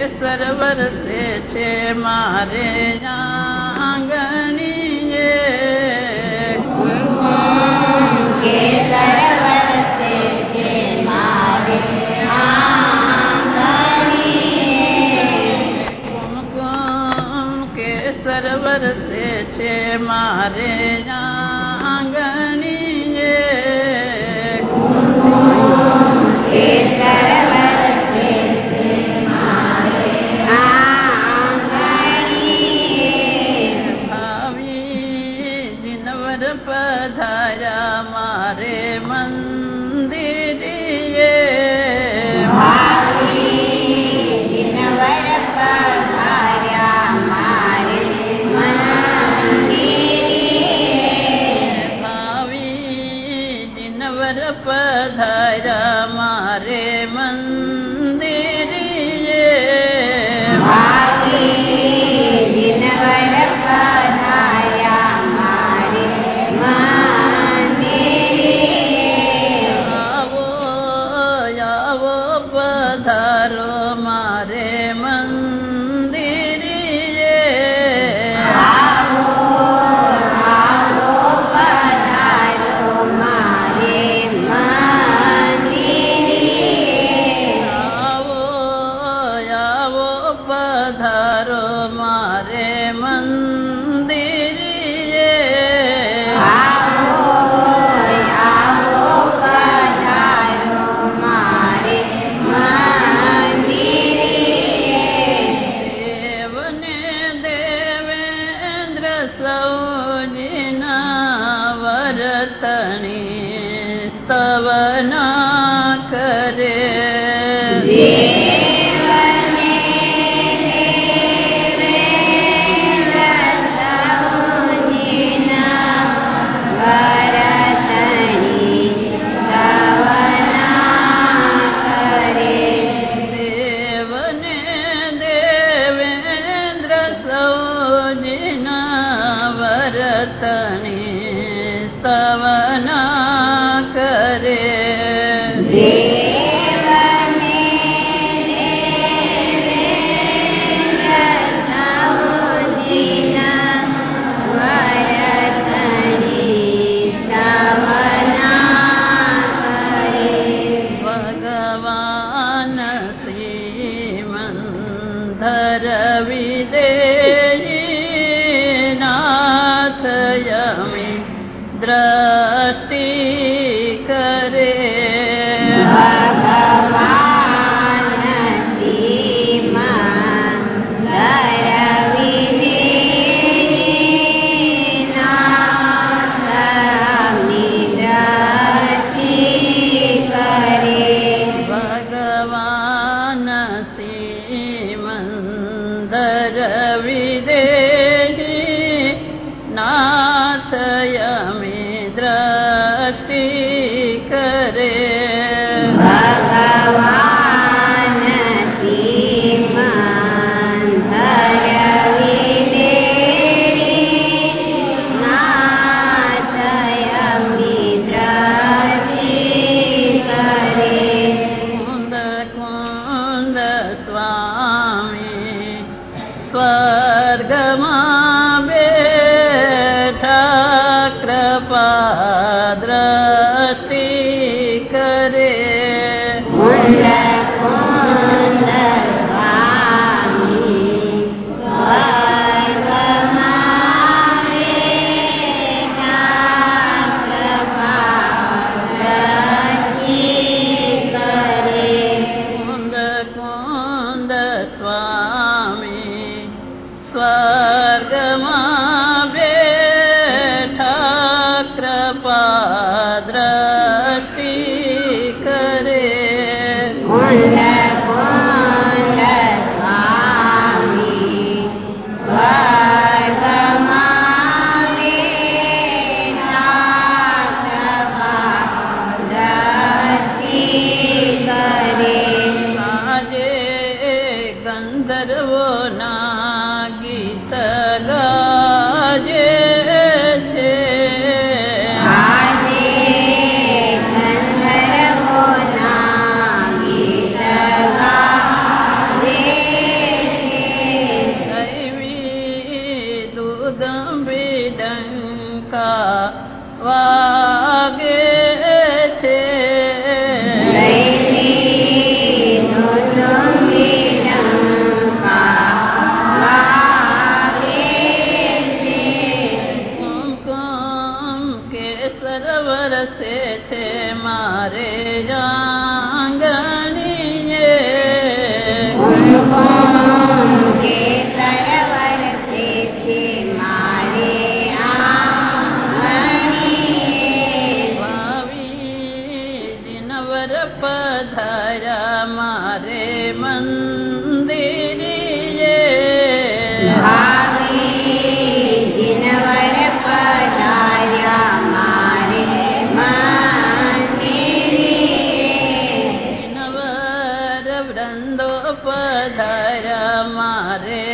કેસર વરસે છે મારે આંગણીએ કેસર વરસે છે મારે આંગણીએ કુમકુમ કેસર વરસે છે મારે આંગણીએ કેસર વરસે છે મારે આંગણીએ ભાવી જીનવર પધાર્યા મારે મંદિરીએ ભાવી દિનવર પધાર્યા મારે મંદિરે ભાવી જીનવર પધાર્યા મારે મંદિરીએ ભાવી દિનવર પધાર્યા મારે મંદિરે આવો આવો પધારો મારે મંદિરીએ આવો આવો પધારો મારે મંદિરે આવો આવો પધારો મારે મંદિરીએ આવો આવો પધારો મારે મંદિરે દેવને દેવેન્દ્ર સૌજીના વરતણી સ્તવના કરે દેવને દેવેન્દ્ર સૌજીના વરતણી સ્તવના કરે દેવને દેવેન્દ્ર સૌજીના વરતણી સ્તવના કરે દેવને દેવેન્દ્ર સૌજીના વરતણી સ્તવના કરે ભગવાન શ્રીમંધર વિદેહી નાથ યમી દ્રષ્ટિ કરે ભગવાન શ્રીમંદર વિદેહી નાથની દ્રષ્ટિ કરે ભગવાન શ્રીમંદર વિદેહી નાથ યમી દ્રષ્ટિ કરે ભગવાન શ્રીમંદર વિદેહી નાથયમી દ્રષ્ટિ કરે કુંદ કુંદ સ્વામી સ્વર્ગમાં બેઠા કૃપા દ્રષ્ટિ કરે કુંદ કુંદ સ્વામી સ્વર્ગમાં બેઠા કૃપા દ્રષ્ટિ કરે કુંદ કુંદ સ્વામી સ્વર્ગમાં બેઠા કૃપા દ્રષ્ટિ કરે કુંદ કુંદ સ્વામી સ્વર્ગમાં બેઠા કૃપા દ્રષ્ટિ કરે આજે ગંધર્વોના ગીત ગાજે છે આજે ગંધર્વોના ગીત પધાર્યા મારે